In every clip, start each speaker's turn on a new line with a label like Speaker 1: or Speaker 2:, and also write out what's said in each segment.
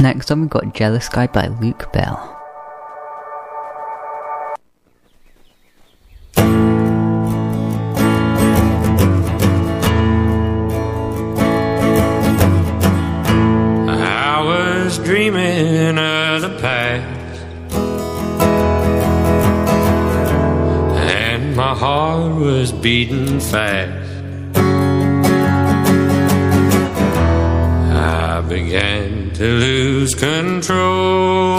Speaker 1: Next up we've got Jealous Guy by Luke Bell.
Speaker 2: I was dreaming of the past, and my heart was beating fast. I began to lose control.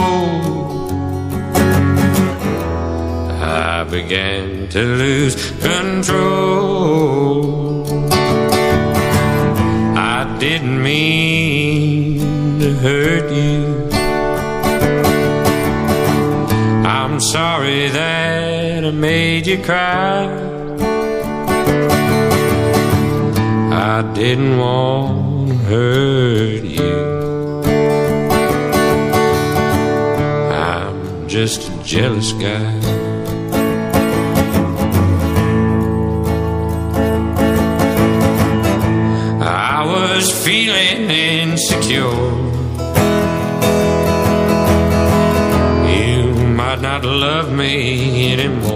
Speaker 2: I began to lose control. I didn't mean to hurt you. I'm sorry that I made you cry. I didn't want to hurt you. I'm just a jealous guy. I was feeling insecure. You might not love me anymore.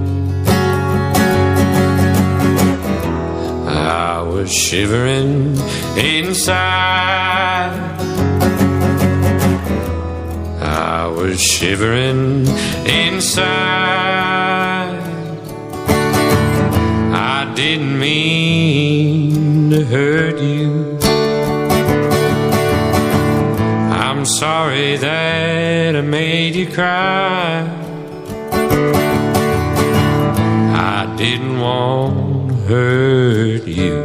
Speaker 2: I was shivering inside. I was shivering inside. I didn't mean to hurt you. I'm sorry that I made you cry. I didn't want to hurt you.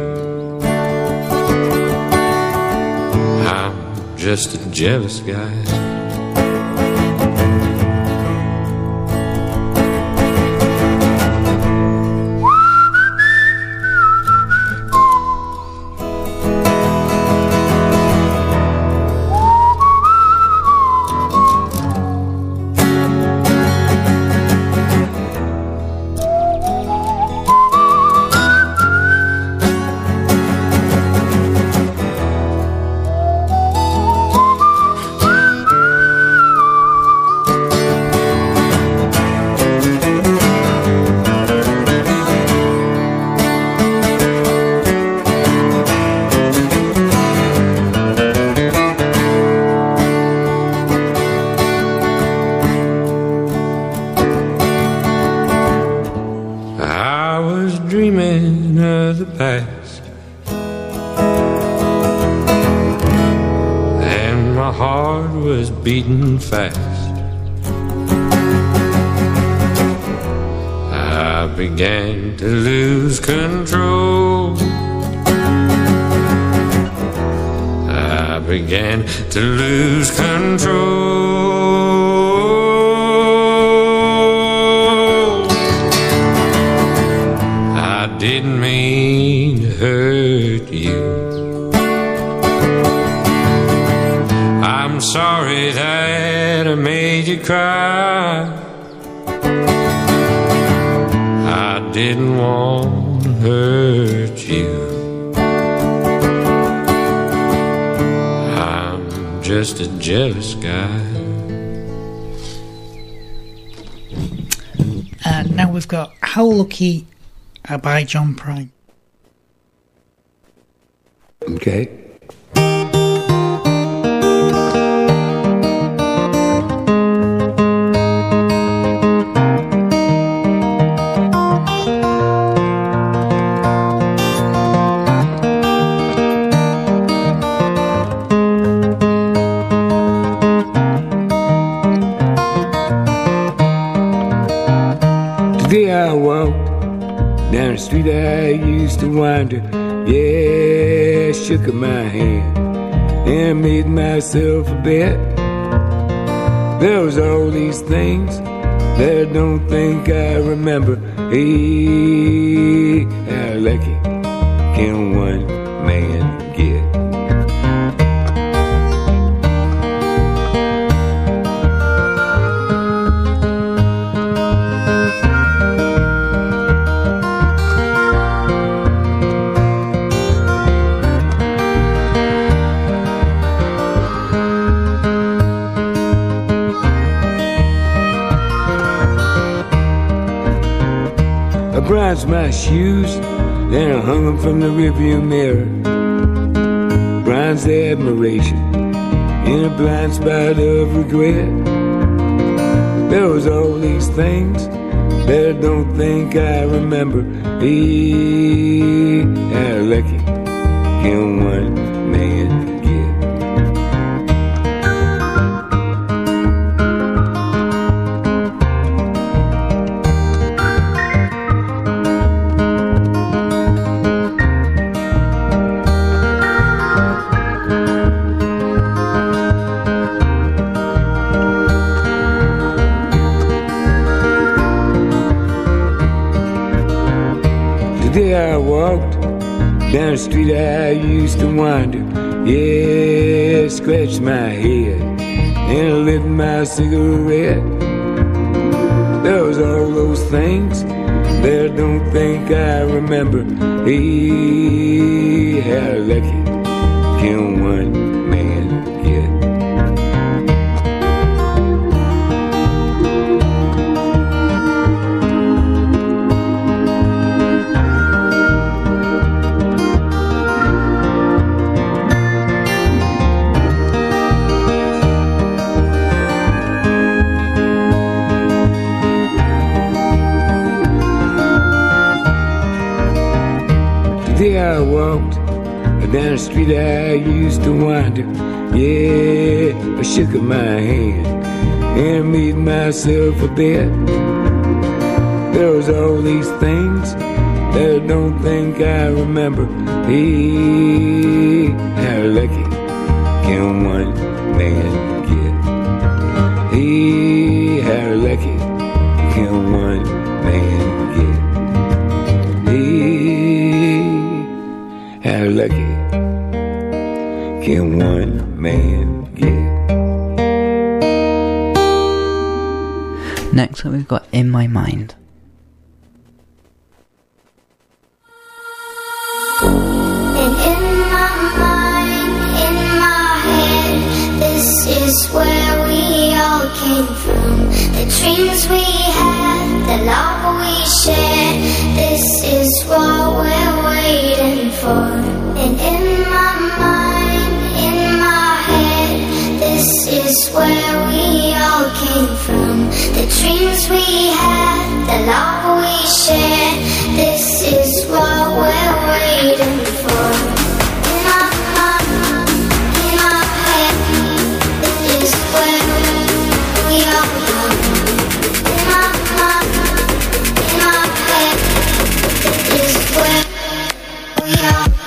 Speaker 2: I'm just a jealous guy. Beating fast. I began to lose control. I began to lose control. I didn't mean to hurt you. I'm sorry that I made you cry. I didn't want to hurt you. I'm just a jealous guy.
Speaker 3: Now we've got How Lucky by John Prine.
Speaker 4: Okay. Today I walked down the street I used to wander. Yeah, shook my hand and made myself a bet. There was all these things that I don't think I remember. Hey, how lucky can one man get? bronzed my shoes, then I hung them from the rearview mirror. Bronzed admiration in a blind spot of regret. There was all these things that I don't think I remember. Hey, how lucky can one man get? Today I walked down the street I used to wander. Yeah, scratched my head and I lit my cigarette. There was all those things that I don't think I remember. Hey, how lucky can one man get? Today I walked down the street I used to wander. Yeah, I shook up my hand and made myself a bed. There was all these things that I don't think I remember. Hey, how lucky can one man get? Hey, how lucky can one man get? How lucky can one man get?
Speaker 1: Next up, we've got In My Mind.
Speaker 5: And in my mind, in my head, this is where we all came from. The dreams we had, the love we shared, this is what we're waiting for. And in my mind, in my head, this is where we all came from. The dreams we had, the love we shared, this is what we're waiting for. In my mind, in my head, this is where we all come. In my mind, in my head, this is where we all come.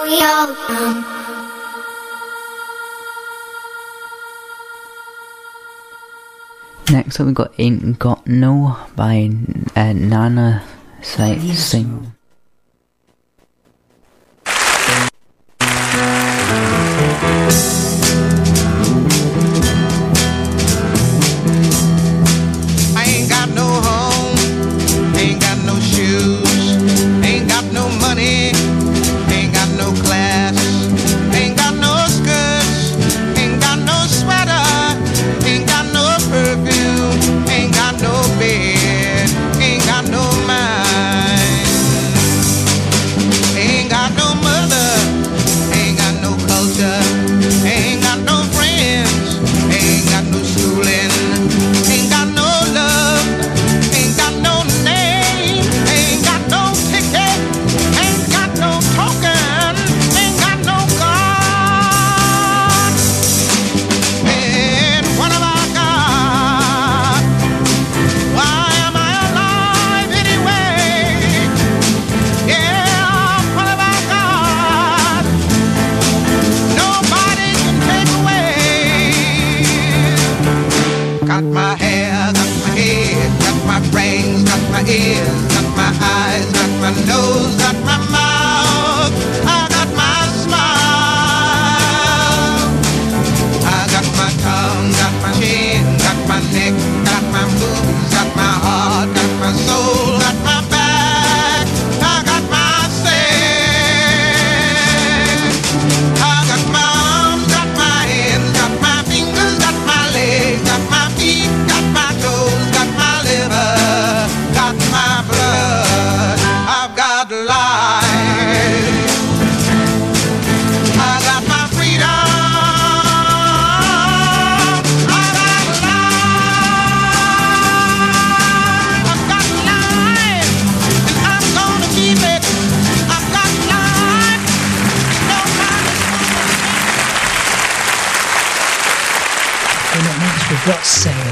Speaker 5: we all come.
Speaker 1: Next up we got Ain't Got No by Nana Singh.
Speaker 3: Got Sail.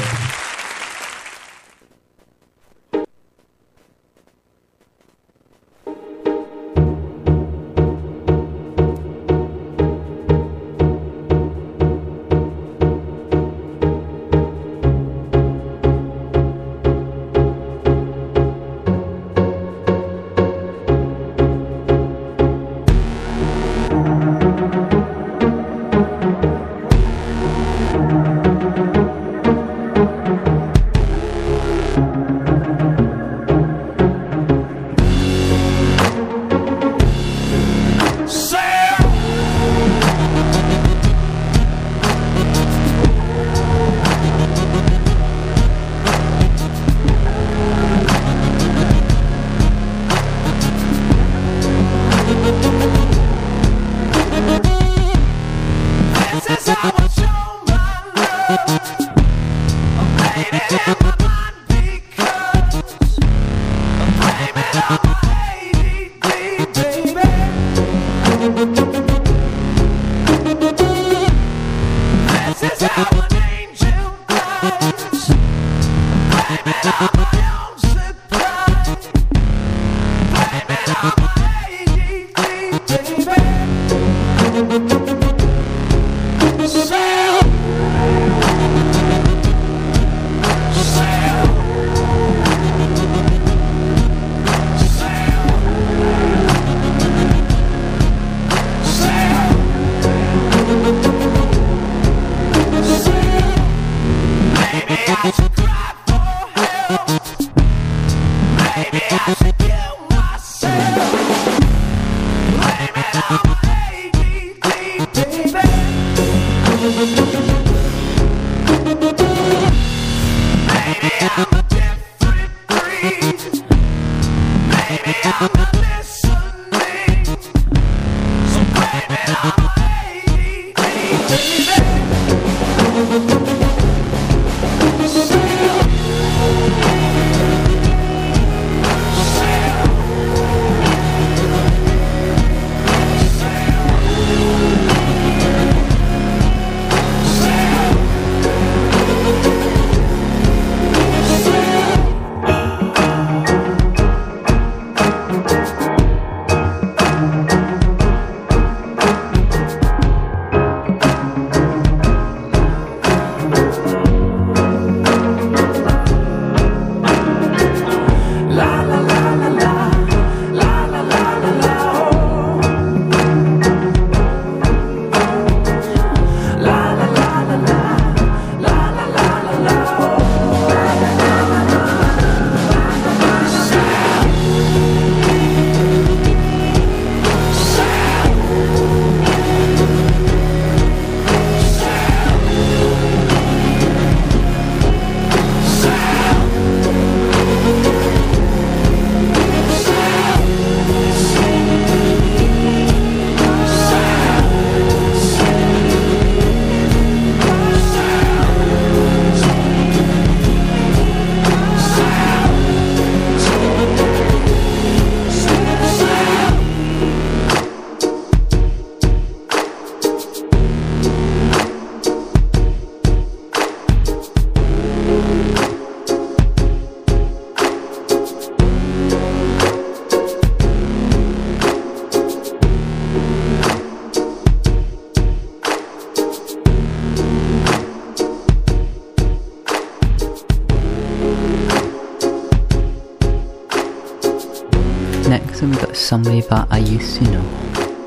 Speaker 1: one we got Somebody That I Used to Know.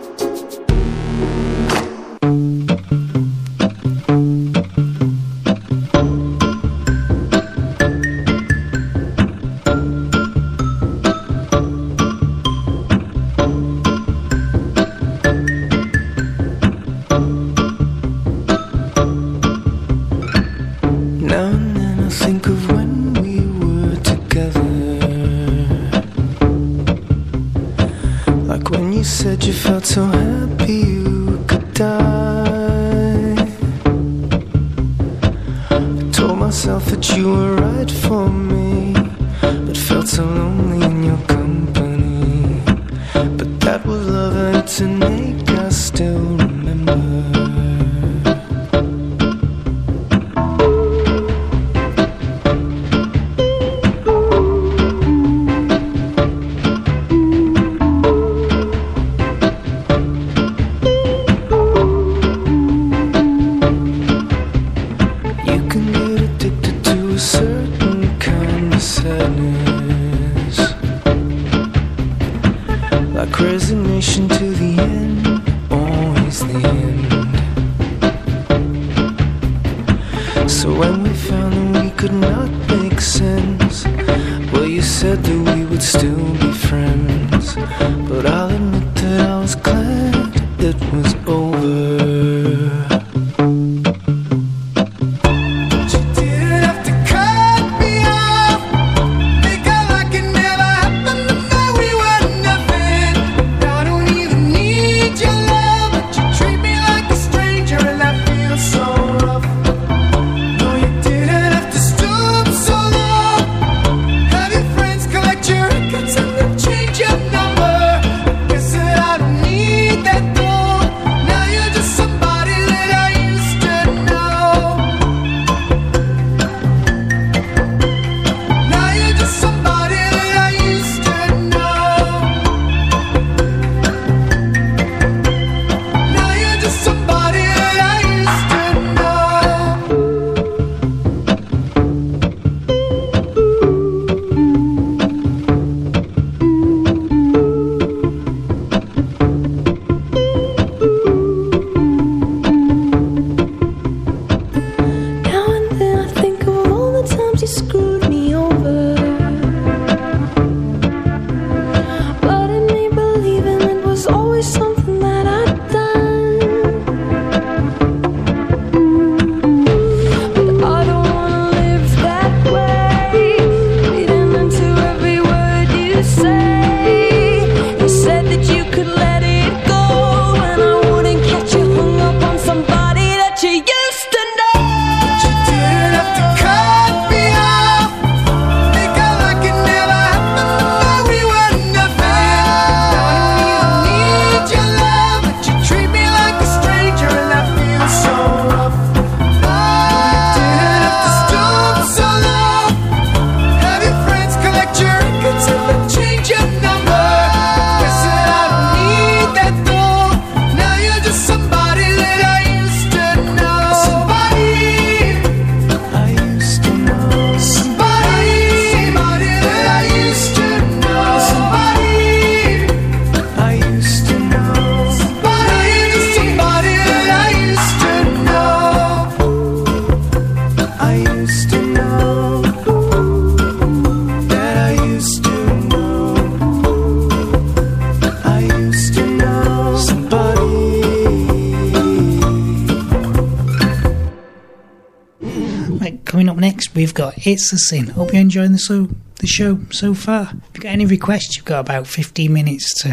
Speaker 3: We've got It's a Sin. Hope you're enjoying the show so far. If you've got any requests, you've got about 15 minutes to...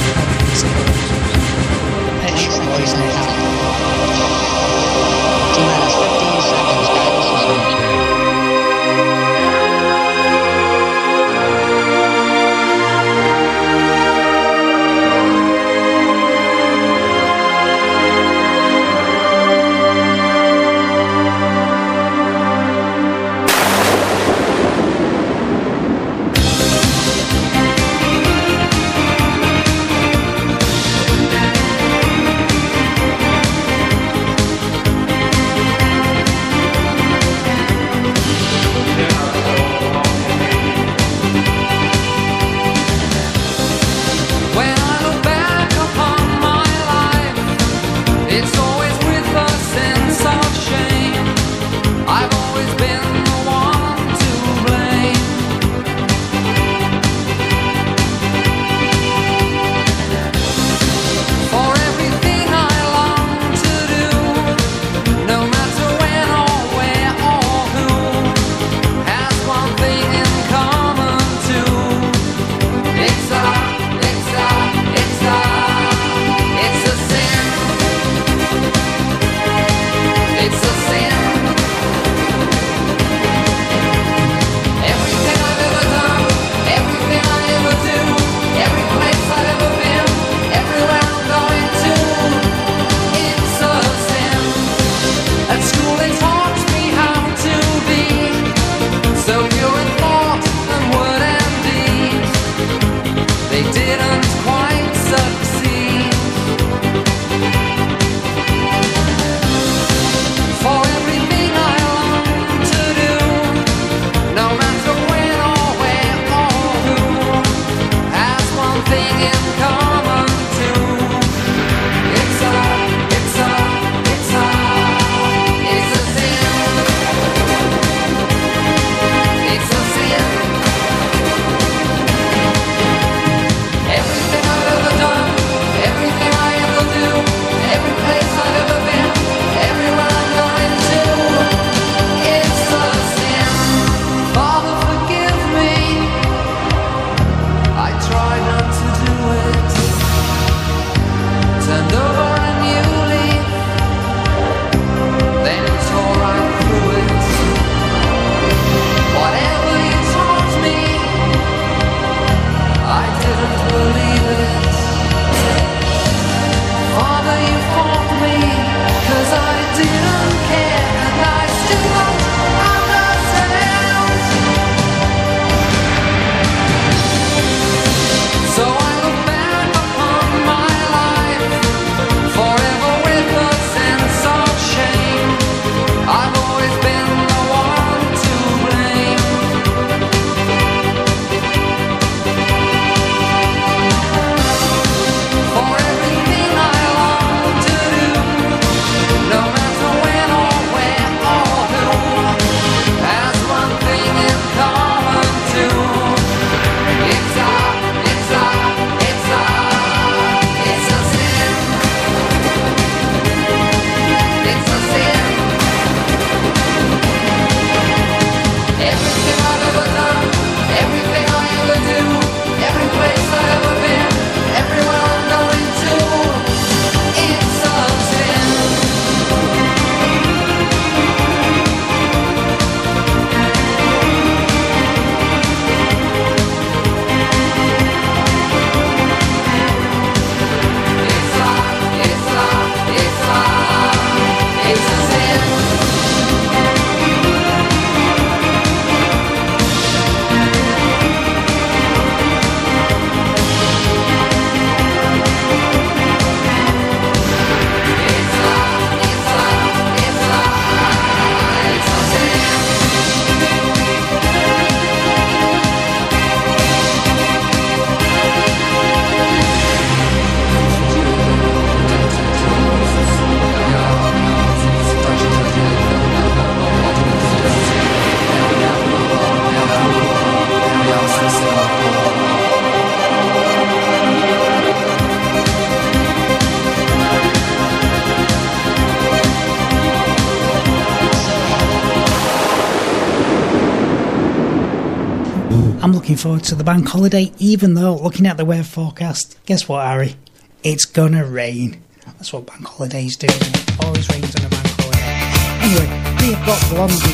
Speaker 3: Let's poison it out.
Speaker 6: T-minus 15 seconds, guidance is on.
Speaker 3: looking forward to the bank holiday, even though, looking at the weather forecast, guess what, Harry? It's gonna rain. That's what bank holidays do. It always rains on a bank holiday. Anyway, we've got Blondie.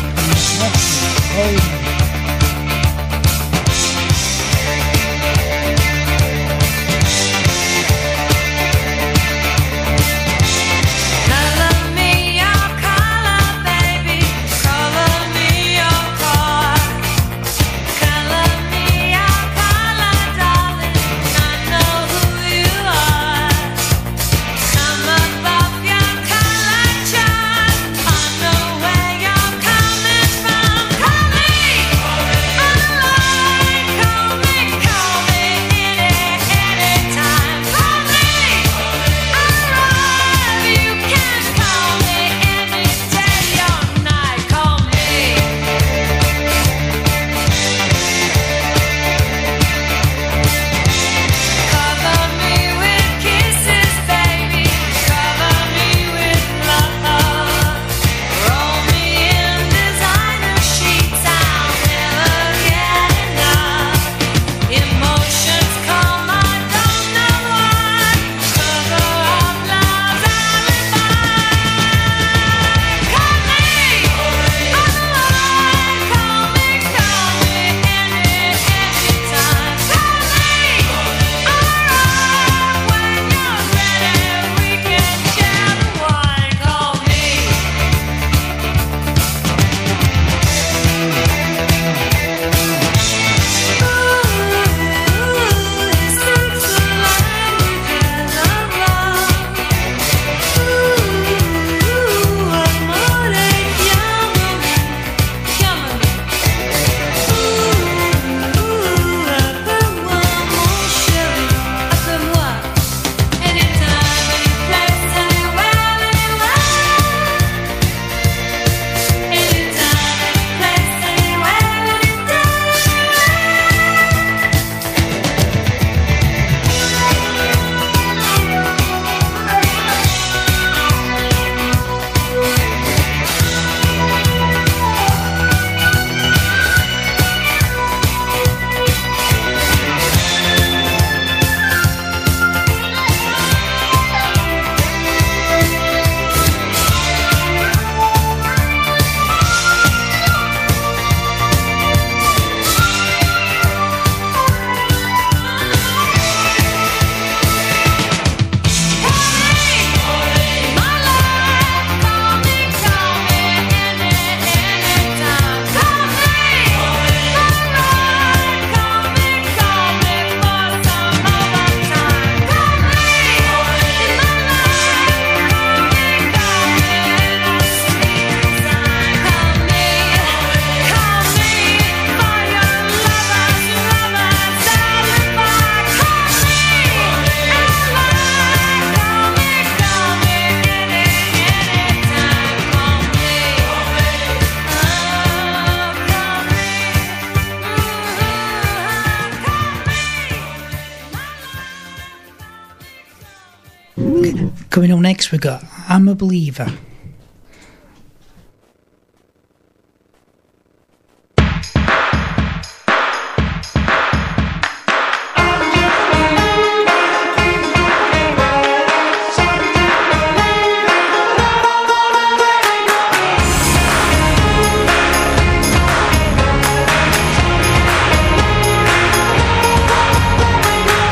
Speaker 3: Coming up next, we've got I'm a Believer.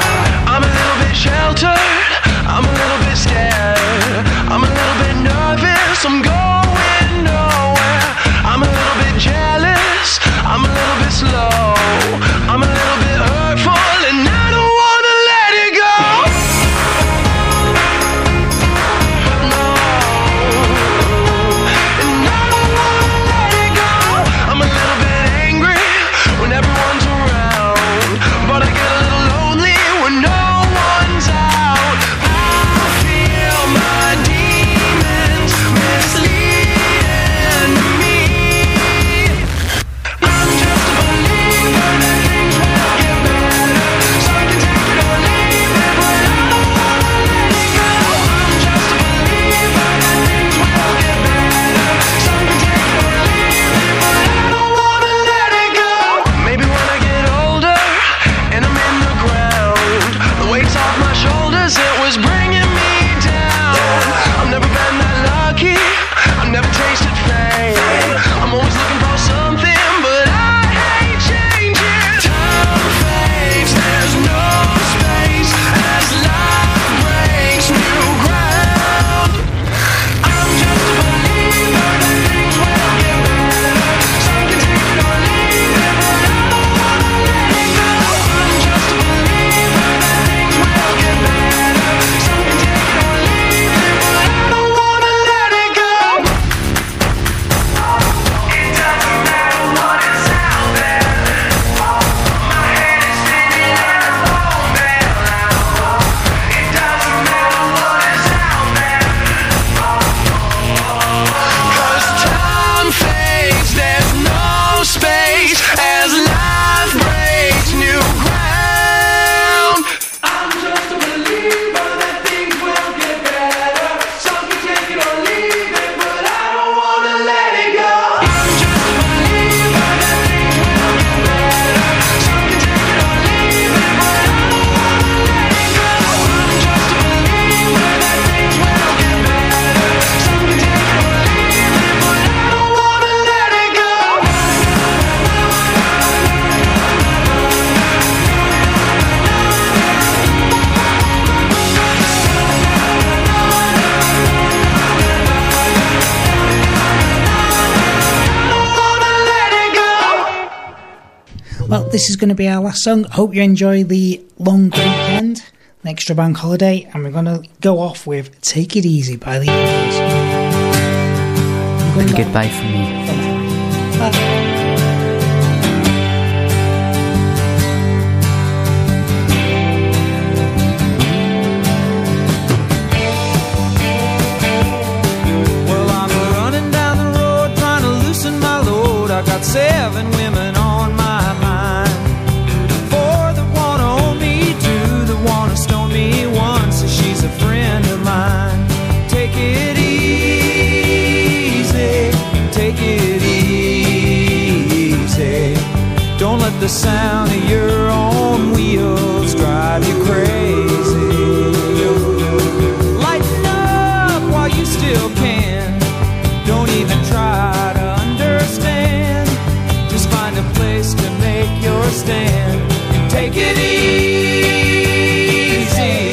Speaker 7: I'm a little bit scared. I'm a little bit nervous.
Speaker 3: Well, this is going to be our last song. Hope you enjoy the long weekend, an extra bank holiday, and we're going to go off with Take It Easy by the Eagles.
Speaker 1: And goodbye from me.
Speaker 3: Bye.
Speaker 7: I got 7 women on my mind. 4 that wanna own me, 2 that wanna stone me, 1 says she's a friend of mine. Take it easy, take it easy. Don't let the sound of your own wheels drive you crazy. Lighten up while you still can. Don't even try to understand. Just find a place to make your stand and take it easy.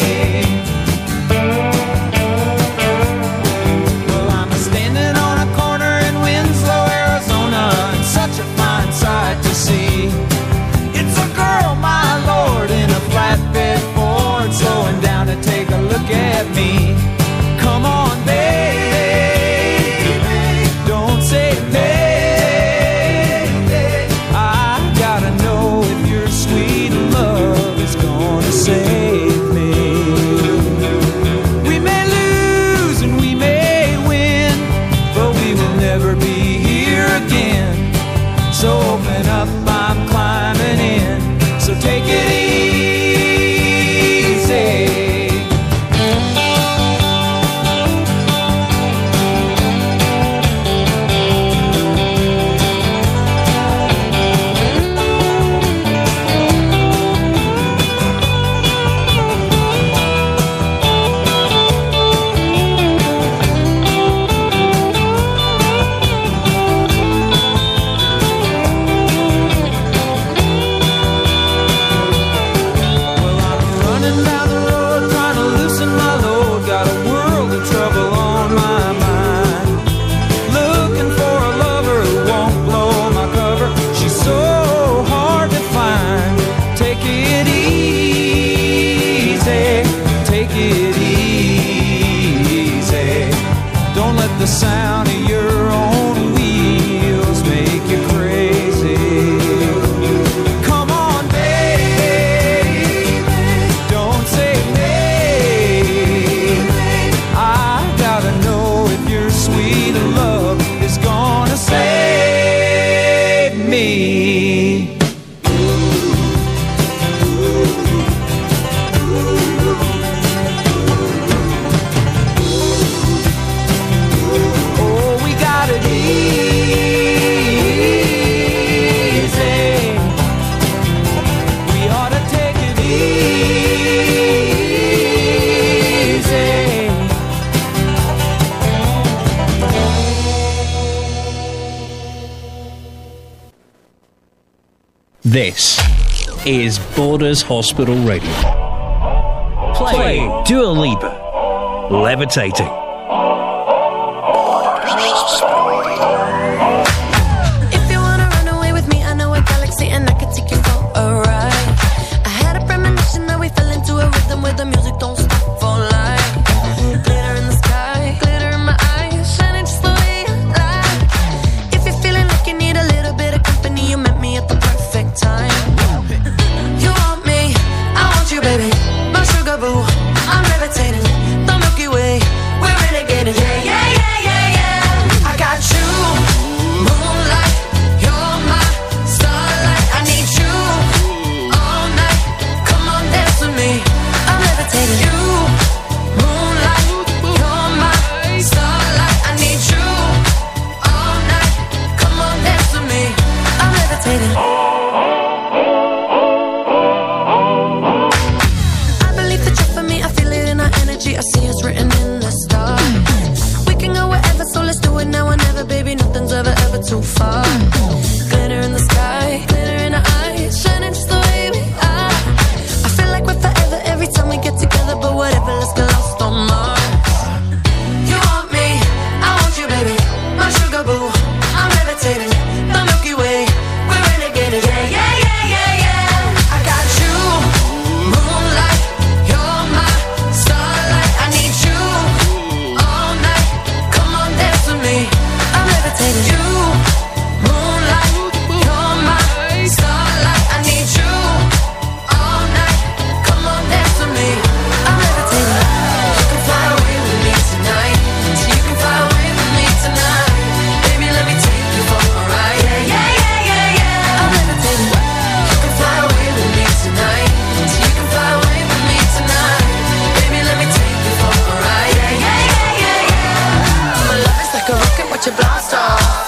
Speaker 7: Well, I'm standing on a corner in Winslow, Arizona, and such a fine sight to see. It's a girl, my lord, in a flatbed Ford, slowing down to take a look at me. Come on, baby. Say baby, I gotta know if your sweet love is gonna save me. We may lose and we may win, but we will never be here again. So open up, I'm climbing in. So take it easy. The sound of your own wheels make you crazy. Come on, baby, don't say maybe. I gotta know if your sweet love is gonna save me.
Speaker 8: This is Borders Hospital Radio. Play Dua Lipa, Levitating.
Speaker 9: Borders Hospital Radio. If you wanna run away with me, I know a galaxy and I can take you for a ride. I had a premonition that we fell into a rhythm where the music don't stop for life. Glitter in the sky, glitter in my eyes, shining just the way you like. If you're feeling like you need a little bit of company, you met me at the perfect time. You want me, I want you, baby. My sugar boo, I'm levitating. The Milky Way, we're renegading. Yeah, yeah, yeah, yeah, yeah. I got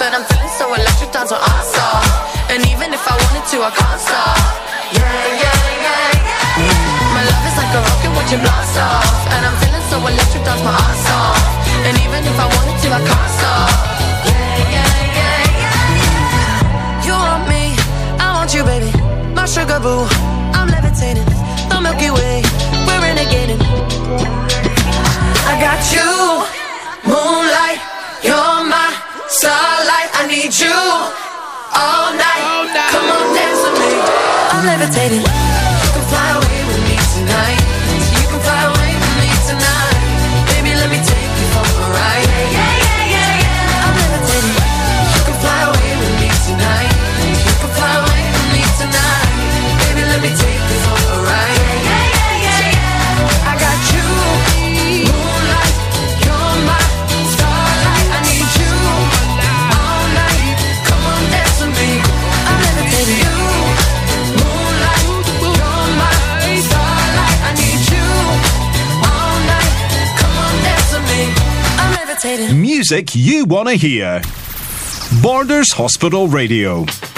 Speaker 9: and I'm feeling so electric, down to awesome. And even if I wanted to, I can't stop. Yeah, yeah, yeah, yeah. My love is like a rocket watching blast off, and I'm feeling so electric, that's my ass off. And even if I wanted to, I can't stop. Yeah, yeah, yeah, yeah. You want me, I want you, baby. My sugar boo, I'm levitating. The Milky Way, we're renegading. I got you, moonlight, you're my starlight. I need you all night. Come on, dance with me. I'm levitating. You can fly away with me tonight. You can fly away with me tonight. Baby, let me take you for a ride. Yeah, yeah, yeah, yeah. I'm levitating. You can fly away with me tonight. You can fly away with me tonight. Baby, let me take you for a ride. Yeah, yeah, yeah, yeah. I got you, moonlight, you're my starlight. I need you all night. Come on, dance with me. I'm levitating. You, moonlight, you're my starlight. I need you all night. Come on, dance with me. I'm levitating.
Speaker 10: Music you want to hear. Borders Hospital Radio.